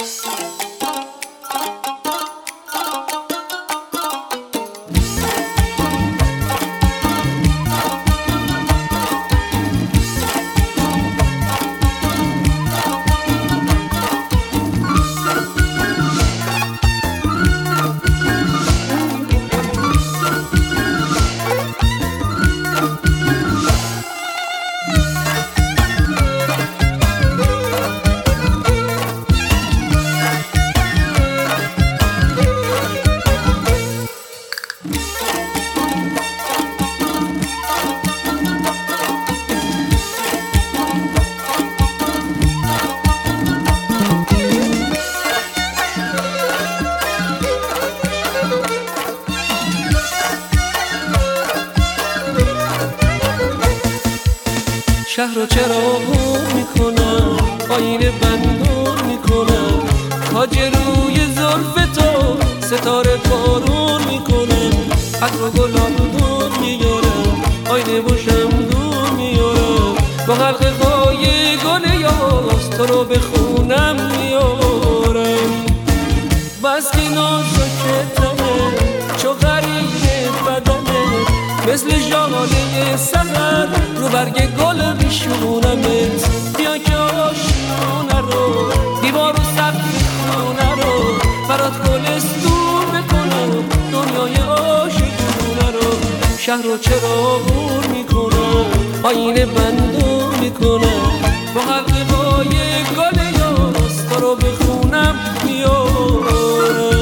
شهر رو چراغون میکنم، آینه بندون میکنم، تاج روی زلف تو ستاره بارون میکنم، عطر و گلابون میارم، آینه و شمدون میارم، با حلقه های گل یاس تو رو به خونم میارم. بس که نازکتمه چو غریب بدنه، مثل ژاله سحر رو برگ گل میشونمت. بیا که آشونه رو دیوار و سقف خونه رو برات گلستون بکنم، دنیای عاشقونه رو. شهر رو چراغون میکنم، آینه بندون میکنم، با حلقه های گل یاس تو رو به خونم میارم.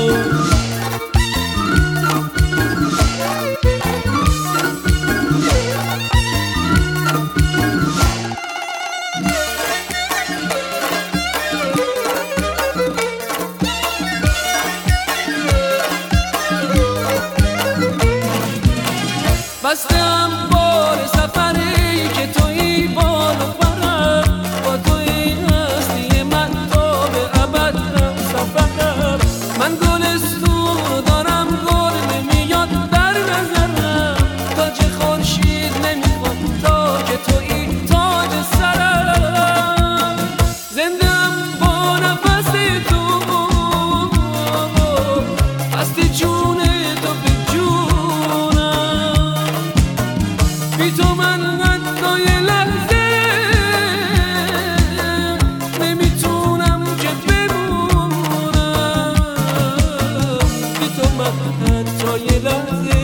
بستم بار سفری که تویی بال و برم، با تویی هستی من تا به ابد هم سفرم. من گلستون دارم گل نمیاد در نظرم، تاج خورشید نمیخواد تا که تویی تاج سرم. زندم با نفس تو، هستی جون تو به جونم. بی تو من حتی یه لحظه نمیتونم که بمونم. بی تو من حتی یه لحظه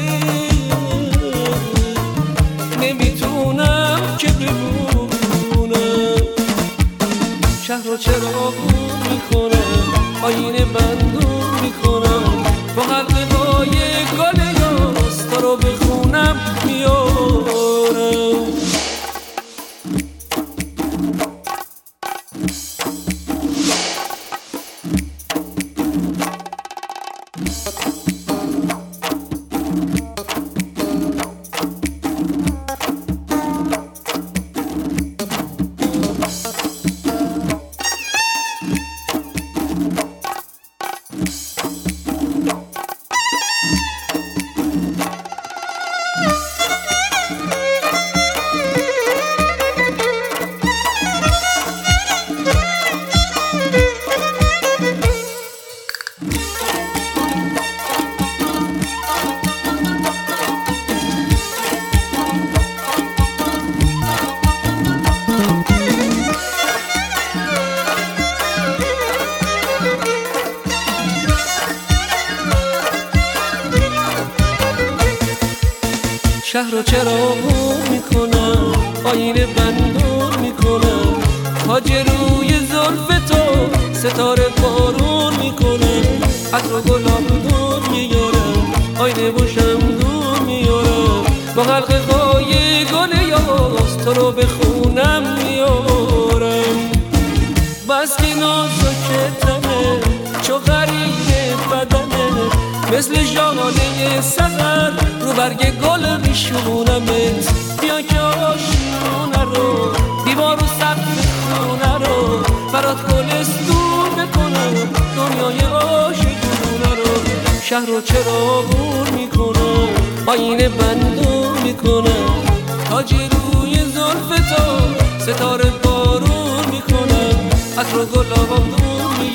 نمیتونم که بمونم. شهر رو چراغون میکنم، آینه بندون میکنم، با حلقه های گل یاس تو رو به خونم میارم. شهر رو چراغون میکنم، آینه بندون میکنم، تاج روی زلف تو ستاره بارون میکنم، عطر و گلابون میارم، آینه و شمدون میارم، با حلقه های گل یاس تو رو به خونم میارم. بس که نازکتمه چو غریب بدنه، مثل ژاله سحر رو برگ گل میشونمت. بیا که آشونه رو دیوار و سقف خونه رو برات گلستون بکنم، دنیای عاشقونه رو. شهر رو چراغون میکنم، آینه بندون میکنم، تاج روی زلف تو ستاره بارون میکنم، عطر و گلابون